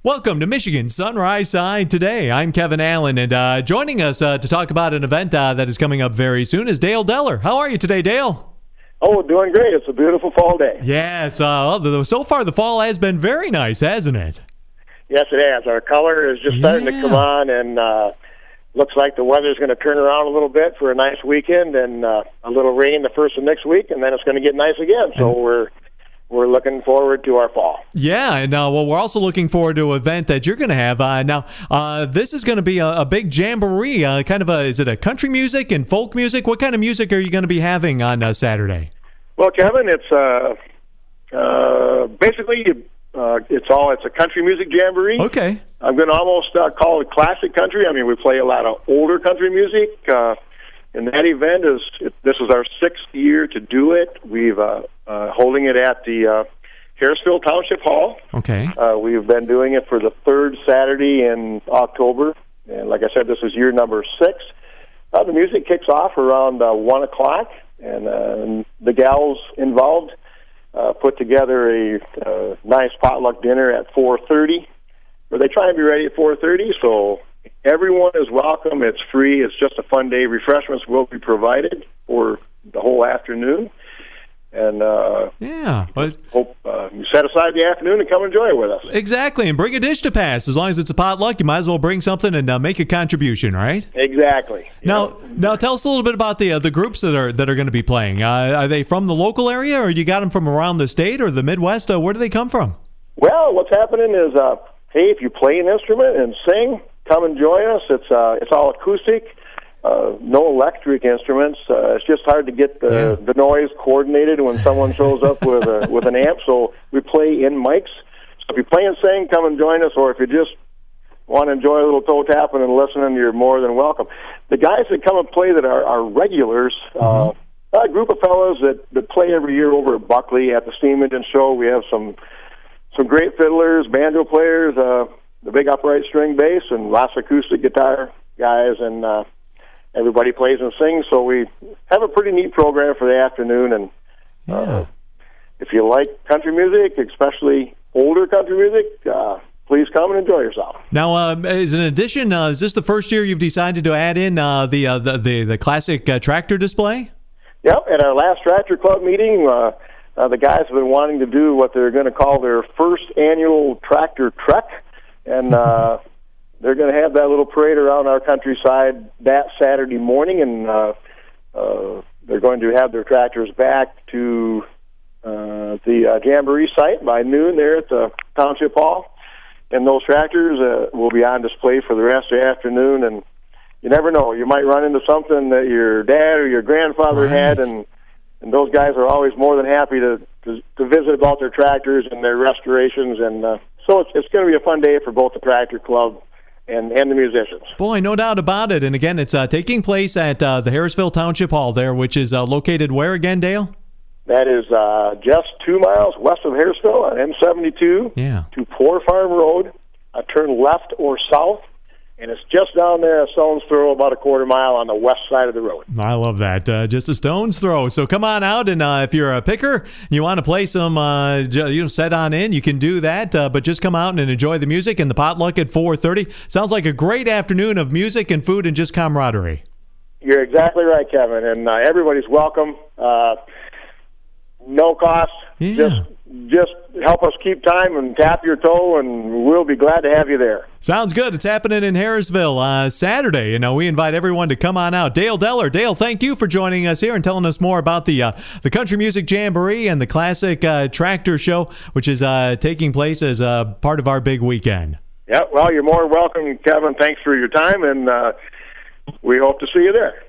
Welcome to Michigan Sunrise Side Today. I'm Kevin Allen, and joining us to talk about an event that is coming up very soon is Dale Deller. How are you today, Dale? Oh, doing great. It's a beautiful fall day. Yes. So far the fall has been very nice, hasn't it? Yes, it has. Our color is just starting to come on, and looks like the weather's going to turn around a little bit for a nice weekend, and a little rain the first of next week, and then it's going to get nice again. So we're looking forward to our fall. Yeah, and we're also looking forward to an event that you're going to have. This is going to be a big jamboree, is it a country music and folk music? What kind of music are you going to be having on Saturday? Well, Kevin, it's basically it's a country music jamboree. Okay. I'm going to almost call it classic country. I mean, we play a lot of older country music. And that event this is our 6th year to do it. We've holding it at the Harrisville Township Hall. Okay. We've been doing it for the 3rd Saturday in October, and like I said, this is year number 6. The music kicks off around 1 o'clock, and the gals involved put together a nice potluck dinner at 4:30. Where they try and be ready at 4:30, so everyone is welcome. It's free. It's just a fun day. Refreshments will be provided for the whole afternoon. And hope you set aside the afternoon and come enjoy it with us. Exactly, and bring a dish to pass. As long as it's a potluck, you might as well bring something and make a contribution, right? Exactly. Now, tell us a little bit about the groups that are going to be playing. Are they from the local area, or you got them from around the state or the Midwest? Where do they come from? Well, what's happening is, hey, if you play an instrument and sing, come and join us. It's all acoustic, no electric instruments. It's just hard to get the noise coordinated when someone shows up with an amp. So we play in mics. So if you play and sing, come and join us. Or if you just want to enjoy a little toe tapping and listening, you're more than welcome. The guys that come and play that are regulars, a group of fellows that play every year over at Buckley at the Steam Engine Show. We have some great fiddlers, banjo players, the big upright string bass, and lots of acoustic guitar guys, and everybody plays and sings. So we have a pretty neat program for the afternoon. And if you like country music, especially older country music, please come and enjoy yourself. Now, as an addition, is this the first year you've decided to add in the classic tractor display? Yep. At our last Tractor Club meeting, the guys have been wanting to do what they're going to call their first annual tractor trek. And they're going to have that little parade around our countryside that Saturday morning, and they're going to have their tractors back to the Jamboree site by noon there at the Township Hall. And those tractors will be on display for the rest of the afternoon. And you never know, you might run into something that your dad or your grandfather had, and those guys are always more than happy to visit about their tractors and their restorations. And so it's going to be a fun day for both the Tractor Club and the musicians. Boy, no doubt about it. And again, it's taking place at the Harrisville Township Hall there, which is located where again, Dale? That is just 2 miles west of Harrisville on M72 to Poor Farm Road. Turn left or south, and it's just down there a stone's throw, about a quarter mile on the west side of the road. I love that. Just a stone's throw. So come on out, and if you're a picker, you want to play some, set on in, you can do that. But just come out and enjoy the music and the potluck at 4:30. Sounds like a great afternoon of music and food and just camaraderie. You're exactly right, Kevin. And everybody's welcome. No cost. Yeah. Just help us keep time and tap your toe, and we'll be glad to have you there. Sounds good. It's happening in Harrisville Saturday. We invite everyone to come on out. Dale Deller. Dale, thank you for joining us here and telling us more about the Country Music Jamboree and the Classic Tractor Show, which is taking place as part of our big weekend. Yeah, well, you're more welcome, Kevin. Thanks for your time, and we hope to see you there.